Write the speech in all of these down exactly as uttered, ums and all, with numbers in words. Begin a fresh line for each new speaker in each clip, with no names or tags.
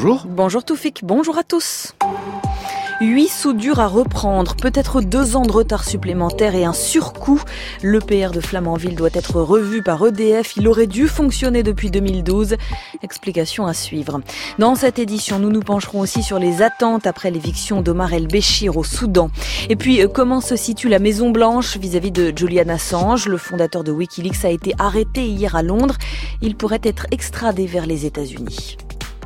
bonjour.
Bonjour Toufik, bonjour à tous. Huit soudures à reprendre, peut-être deux ans de retard supplémentaire et un surcoût. L'E P R de Flamanville doit être revu par E D F. Il aurait dû fonctionner depuis deux mille douze. Explication à suivre. Dans cette édition, nous nous pencherons aussi sur les attentes après l'éviction d'Omar El-Béchir au Soudan. Et puis, comment se situe la Maison-Blanche vis-à-vis de Julian Assange? Le fondateur de Wikileaks a été arrêté hier à Londres. Il pourrait être extradé vers les États-Unis.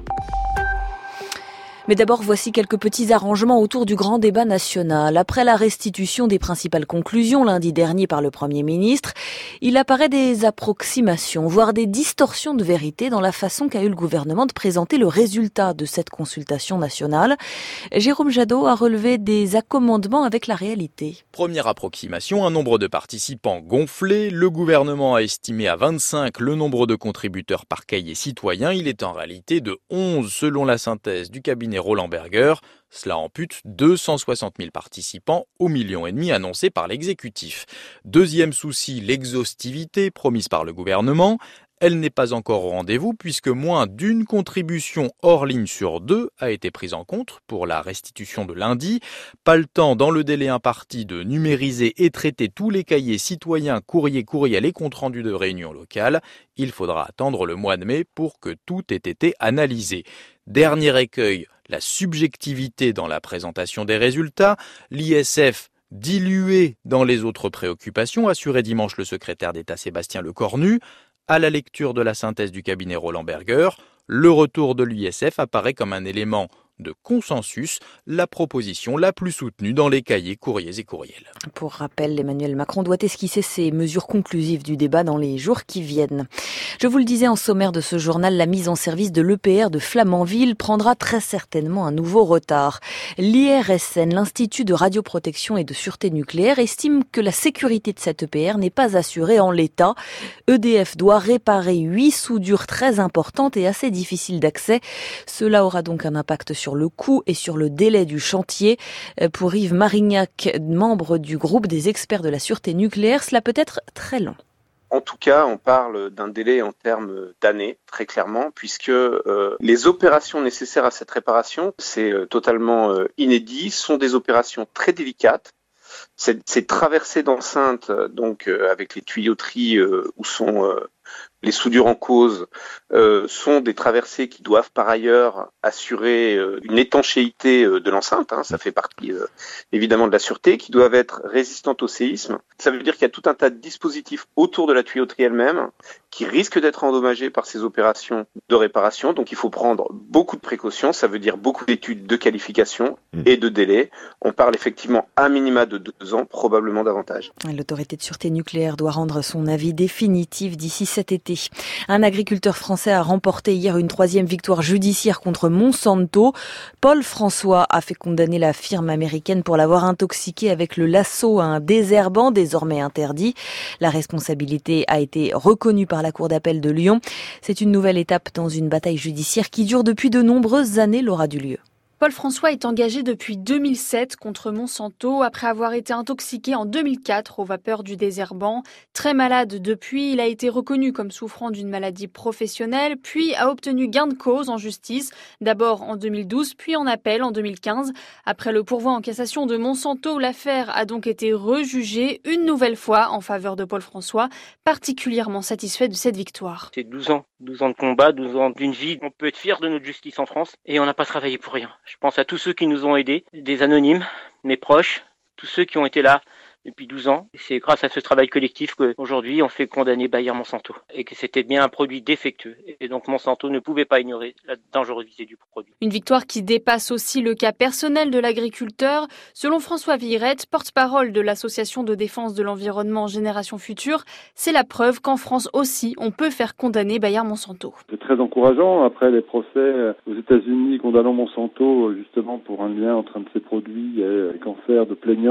Mais d'abord, voici quelques petits arrangements autour du grand débat national. Après la restitution des principales conclusions lundi dernier par le Premier ministre, il apparaît des approximations, voire des distorsions de vérité dans la façon qu'a eu le gouvernement de présenter le résultat de cette consultation nationale. Jérôme Jadot a relevé des accommodements avec la réalité.
Première approximation, un nombre de participants gonflé. Le gouvernement a estimé à vingt-cinq le nombre de contributeurs par cahier citoyen. Il est en réalité de onze selon la synthèse du cabinet Roland Berger. Cela ampute deux cent soixante mille participants au million et demi annoncé par l'exécutif. Deuxième souci, l'exhaustivité promise par le gouvernement. Elle n'est pas encore au rendez-vous puisque moins d'une contribution hors ligne sur deux a été prise en compte pour la restitution de lundi. Pas le temps dans le délai imparti de numériser et traiter tous les cahiers citoyens, courriers, courriels et comptes rendus de réunions locales. Il faudra attendre le mois de mai pour que tout ait été analysé. Dernier écueil, la subjectivité dans la présentation des résultats. L'I S F dilué dans les autres préoccupations, assurait dimanche le secrétaire d'État Sébastien Lecornu. À la lecture de la synthèse du cabinet Roland Berger, le retour de l'I S F apparaît comme un élément de consensus, la proposition la plus soutenue dans les cahiers, courriers et courriels.
Pour rappel, Emmanuel Macron doit esquisser ses mesures conclusives du débat dans les jours qui viennent. Je vous le disais en sommaire de ce journal, la mise en service de l'E P R de Flamanville prendra très certainement un nouveau retard. L'I R S N, l'Institut de radioprotection et de sûreté nucléaire, estime que la sécurité de cette E P R n'est pas assurée en l'état. E D F doit réparer huit soudures très importantes et assez difficiles d'accès. Cela aura donc un impact sur le coût et sur le délai du chantier. Pour Yves Marignac, membre du groupe des experts de la sûreté nucléaire, cela peut être très long.
En tout cas, on parle d'un délai en termes d'années, très clairement, puisque euh, les opérations nécessaires à cette réparation, c'est euh, totalement euh, inédit, sont des opérations très délicates. Ces, ces traversées d'enceinte, donc euh, avec les tuyauteries euh, où sont euh, les soudures en cause, euh, sont des traversées qui doivent par ailleurs assurer euh, une étanchéité euh, de l'enceinte, hein, ça fait partie euh, évidemment de la sûreté, qui doivent être résistantes au séisme. Ça veut dire qu'il y a tout un tas de dispositifs autour de la tuyauterie elle-même qui risquent d'être endommagés par ces opérations de réparation. Donc il faut prendre beaucoup de précautions, ça veut dire beaucoup d'études de qualification et de délai. On parle effectivement à minima de deux ans, probablement davantage.
L'autorité de sûreté nucléaire doit rendre son avis définitif d'ici cet été. Un agriculteur français a remporté hier une troisième victoire judiciaire contre Monsanto. Paul François a fait condamner la firme américaine pour l'avoir intoxiqué avec le lasso à un désherbant désormais interdit. La responsabilité a été reconnue par la Cour d'appel de Lyon. C'est une nouvelle étape dans une bataille judiciaire qui dure depuis de nombreuses années, Laura Dulieu.
Paul François est engagé depuis deux mille sept contre Monsanto après avoir été intoxiqué en deux mille quatre aux vapeurs du désherbant. Très malade depuis, il a été reconnu comme souffrant d'une maladie professionnelle, puis a obtenu gain de cause en justice, d'abord en deux mille douze, puis en appel en deux mille quinze. Après le pourvoi en cassation de Monsanto, l'affaire a donc été rejugée une nouvelle fois en faveur de Paul François, particulièrement satisfait de cette victoire.
C'est douze ans, douze ans de combat, douze ans d'une vie. On peut être fier de notre justice en France et on n'a pas travaillé pour rien. Je pense à tous ceux qui nous ont aidés, des anonymes, mes proches, tous ceux qui ont été là depuis douze ans. C'est grâce à ce travail collectif qu'aujourd'hui on fait condamner Bayer Monsanto et que c'était bien un produit défectueux. Et donc Monsanto ne pouvait pas ignorer la dangerosité du produit.
Une victoire qui dépasse aussi le cas personnel de l'agriculteur. Selon François Virette, porte-parole de l'association de défense de l'environnement Génération Future, c'est la preuve qu'en France aussi on peut faire condamner Bayer Monsanto.
C'est très encourageant. Après les procès aux États-Unis condamnant Monsanto justement pour un lien entre un de ses produits et le cancer de plaignants,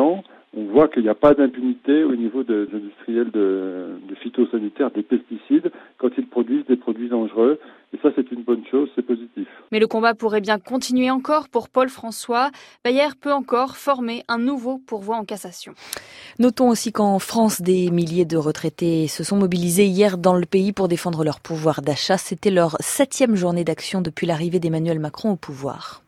on voit qu'il n'y a pas d'impunité au niveau des industriels de, de phytosanitaires, des pesticides, quand ils produisent des produits dangereux. Et ça, c'est une bonne chose, c'est positif.
Mais le combat pourrait bien continuer encore pour Paul François. Bayer peut encore former un nouveau pourvoi en cassation.
Notons aussi qu'en France, des milliers de retraités se sont mobilisés hier dans le pays pour défendre leur pouvoir d'achat. C'était leur septième journée d'action depuis l'arrivée d'Emmanuel Macron au pouvoir.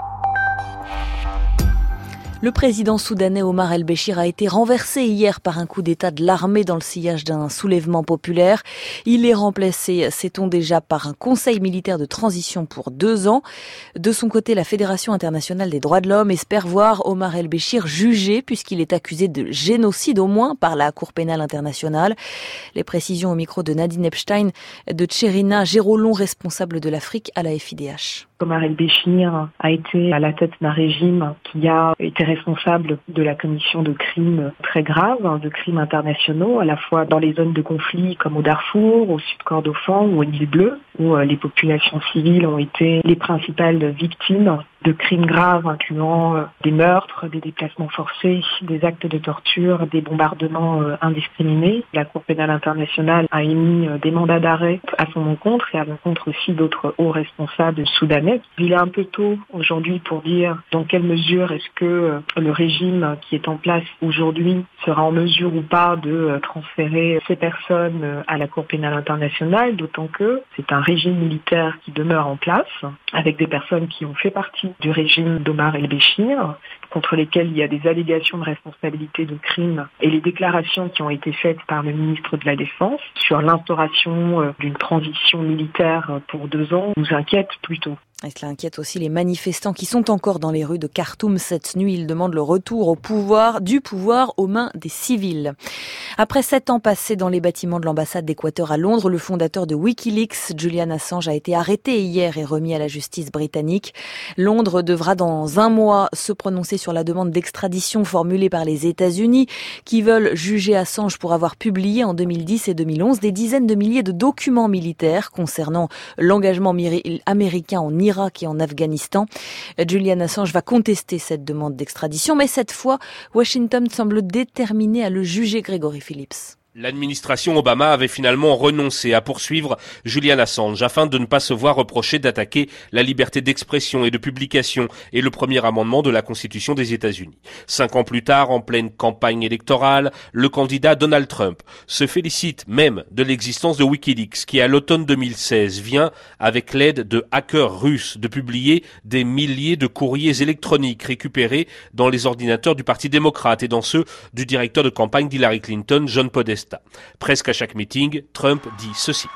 Le président soudanais Omar el-Béchir a été renversé hier par un coup d'État de l'armée dans le sillage d'un soulèvement populaire. Il est remplacé, sait-on déjà, par un conseil militaire de transition pour deux ans. De son côté, la Fédération internationale des droits de l'homme espère voir Omar el-Béchir jugé puisqu'il est accusé de génocide au moins par la Cour pénale internationale. Les précisions au micro de Nadine Epstein de Tcherina Gérolon, responsable de l'Afrique à la F I D H.
Omar el-Béchir a été à la tête d'un régime qui a été responsable de la commission de crimes très graves, de crimes internationaux, à la fois dans les zones de conflit comme au Darfour, au Sud-Kordofan ou au Nil Bleu, où les populations civiles ont été les principales victimes de crimes graves incluant des meurtres, des déplacements forcés, des actes de torture, des bombardements indiscriminés. La Cour pénale internationale a émis des mandats d'arrêt à son encontre et à l'encontre aussi d'autres hauts responsables soudanais. Il est un peu tôt aujourd'hui pour dire dans quelle mesure est-ce que le régime qui est en place aujourd'hui sera en mesure ou pas de transférer ces personnes à la Cour pénale internationale, d'autant que c'est un régime militaire qui demeure en place, avec des personnes qui ont fait partie du régime d'Omar el-Béchir, contre lesquels il y a des allégations de responsabilité de crimes, et les déclarations qui ont été faites par le ministre de la Défense sur l'instauration d'une transition militaire pour deux ans nous inquiètent plutôt.
Et cela inquiète aussi les manifestants qui sont encore dans les rues de Khartoum cette nuit. Ils demandent le retour au pouvoir, du pouvoir aux mains des civils. Après sept ans passés dans les bâtiments de l'ambassade d'Équateur à Londres, le fondateur de Wikileaks, Julian Assange, a été arrêté hier et remis à la justice britannique. Londres devra dans un mois se prononcer sur la demande d'extradition formulée par les États-Unis qui veulent juger Assange pour avoir publié en deux mille dix et deux mille onze des dizaines de milliers de documents militaires concernant l'engagement américain en Irak et en Afghanistan. Julian Assange va contester cette demande d'extradition, mais cette fois, Washington semble déterminé à le juger. Grégory Phillips.
L'administration Obama avait finalement renoncé à poursuivre Julian Assange afin de ne pas se voir reprocher d'attaquer la liberté d'expression et de publication et le premier amendement de la Constitution des États-Unis. Cinq ans plus tard, en pleine campagne électorale, le candidat Donald Trump se félicite même de l'existence de Wikileaks qui, à l'automne deux mille seize, vient, avec l'aide de hackers russes, de publier des milliers de courriers électroniques récupérés dans les ordinateurs du Parti démocrate et dans ceux du directeur de campagne d'Hillary Clinton, John Podesta. Presque à chaque meeting, Trump dit ceci.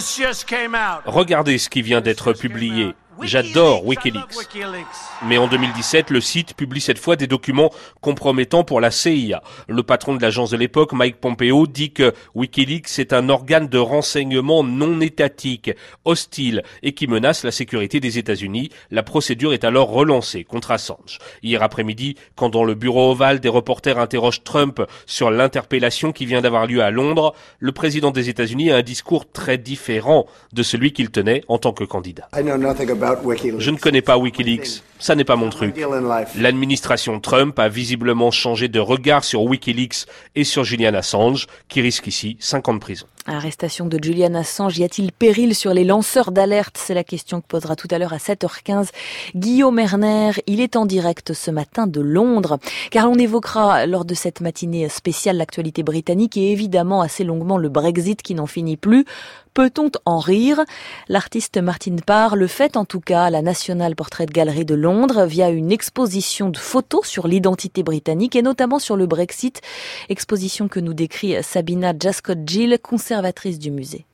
Regardez ce qui vient d'être publié. J'adore Wikileaks. Mais en deux mille dix-sept, le site publie cette fois des documents compromettants pour la C I A. Le patron de l'agence de l'époque, Mike Pompeo, dit que Wikileaks est un organe de renseignement non étatique, hostile et qui menace la sécurité des États-Unis. La procédure est alors relancée contre Assange. Hier après-midi, quand dans le bureau ovale, des reporters interrogent Trump sur l'interpellation qui vient d'avoir lieu à Londres, le président des États-Unis a un discours très différent de celui qu'il tenait en tant que candidat. Je ne connais pas Wikileaks, ça n'est pas mon truc. L'administration Trump a visiblement changé de regard sur Wikileaks et sur Julian Assange, qui risque ici cinq ans de prison.
Arrestation de Julian Assange, y a-t-il péril sur les lanceurs d'alerte? C'est la question que posera tout à l'heure à sept heures quinze Guillaume Erner. Il est en direct ce matin de Londres, car on évoquera lors de cette matinée spéciale l'actualité britannique et évidemment assez longuement le Brexit qui n'en finit plus. Peut-on en rire? L'artiste Martin Parr le fait en tout cas à la National Portrait Gallery de Londres via une exposition de photos sur l'identité britannique et notamment sur le Brexit. Exposition que nous décrit Sabina Jascott-Gill, conservatrice du musée.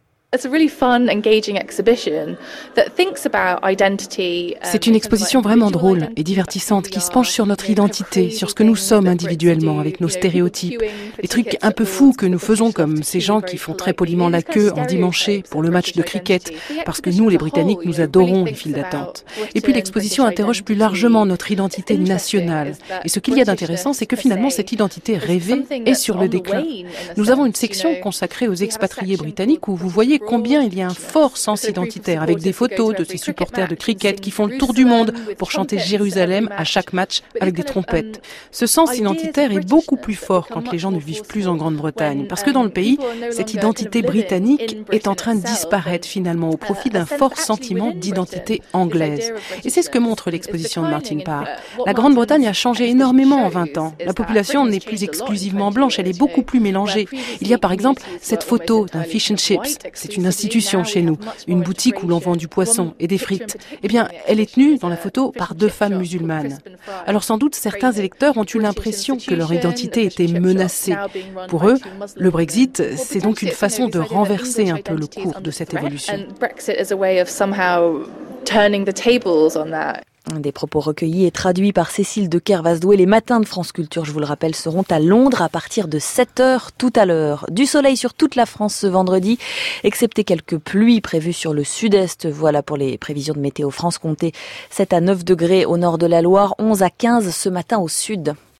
C'est une exposition vraiment drôle et divertissante qui se penche sur notre identité, sur ce que nous sommes individuellement avec nos stéréotypes. Les trucs un peu fous que nous faisons comme ces gens qui font très poliment la queue en dimanche pour le match de cricket, parce que nous les Britanniques nous adorons les files d'attente. Et puis l'exposition interroge plus largement notre identité nationale. Et ce qu'il y a d'intéressant, c'est que finalement cette identité rêvée est sur le déclin. Nous avons une section consacrée aux expatriés britanniques où vous voyez montrer combien il y a un fort sens identitaire, avec des photos de ces supporters de cricket qui font le tour du monde pour chanter Jérusalem à chaque match avec des trompettes. Ce sens identitaire est beaucoup plus fort quand les gens ne vivent plus en Grande-Bretagne, parce que dans le pays, cette identité britannique est en train de disparaître finalement au profit d'un fort sentiment d'identité anglaise. Et c'est ce que montre l'exposition de Martin Parr. La Grande-Bretagne a changé énormément en vingt ans. La population n'est plus exclusivement blanche, elle est beaucoup plus mélangée. Il y a par exemple cette photo d'un fish and chips. C'est une institution chez nous, une boutique où l'on vend du poisson et des frites. Eh bien, elle est tenue dans la photo par deux femmes musulmanes. Alors sans doute, certains électeurs ont eu l'impression que leur identité était menacée. Pour eux, le Brexit, c'est donc une façon de renverser un peu le cours de cette évolution.
Des propos recueillis et traduits par Cécile de Kervasdoué. Les matins de France Culture, je vous le rappelle, seront à Londres à partir de sept heures tout à l'heure. Du soleil sur toute la France ce vendredi, excepté quelques pluies prévues sur le sud-est. Voilà pour les prévisions de Météo France. Comptez sept à neuf degrés au nord de la Loire, onze à quinze ce matin au sud.